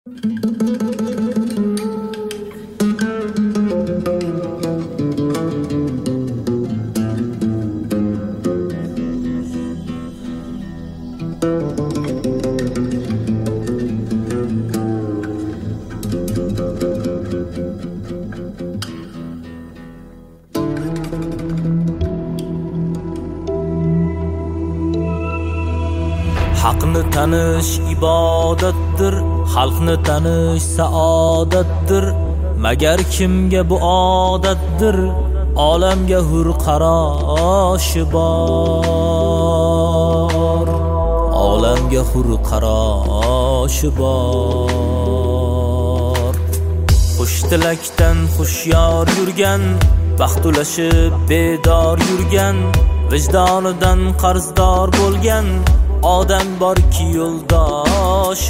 Haqni tanish ibodatdir, xalqni tanish saodatdir. Magar kimga bu odatdir, olamga hur qaroshi bor. Olamga hur qaroshi bor. Xush tilakdan xushyor yurgan, baxt ulashib bedor yurgan, vijdonidan qarzdor bo'lgan odam borki yo'ldoshi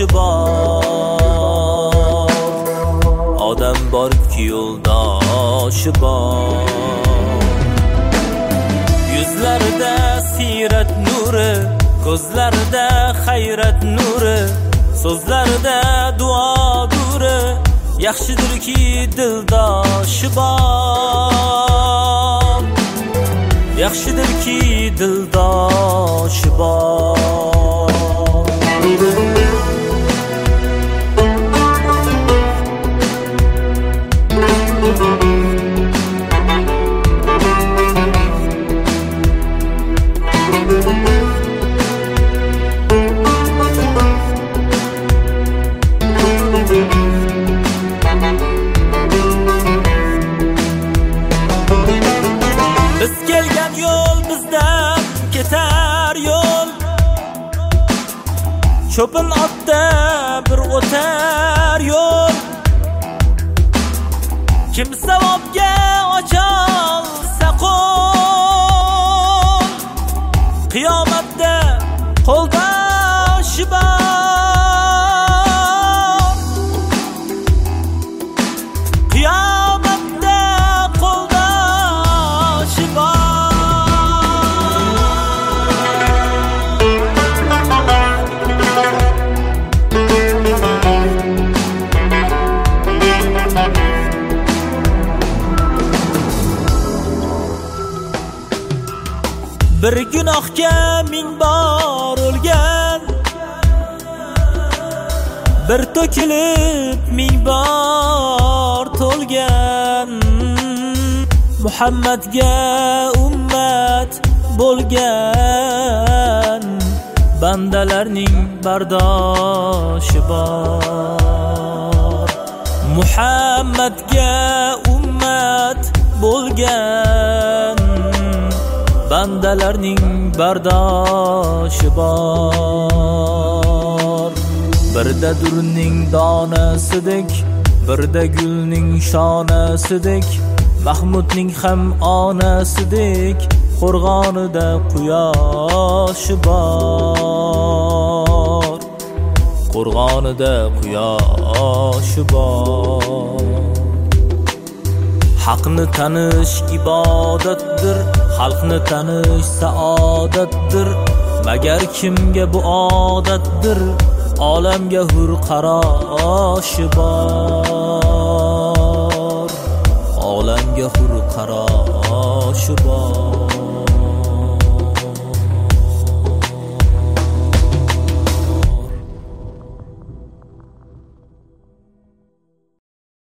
bor. Odam borki yo'ldoshi bor. Yuzlarida siyrat nuri, ko'zlarida hayrat nuri, so'zlarida duo guri, yaxshidirki dildoshi bor. Yaxshidirki dildoshi bor. Biz kelgan yo'l bizdan ketar yo'l. Cho'pin otda bir o'tar yo'l. Kim savobga ocholsa qo'l, qiyomatda qo'ldoshi bor. Qiyomatda qo'ldoshi bir gunohga ming bor o'lgan, bir to'kilib ming bor to'lgan. Muhammadga ummat bo'lgan bandalarning bardoshi bor. Muhammadga ummat bo'lgan bandalarning bardoshi bor. Birda durning donasidek, birda gulning shonasidek, Mahmudning ham onasidek, qo'rg'onida quyoshi bor. Qo'rg'onida quyoshi bor. Haqni tanish ibodatdir, xalqni tanish saodatdir. Magar kimga bu odatdir, olamga hur qaroshi bor. Olamga hur qaroshi bor.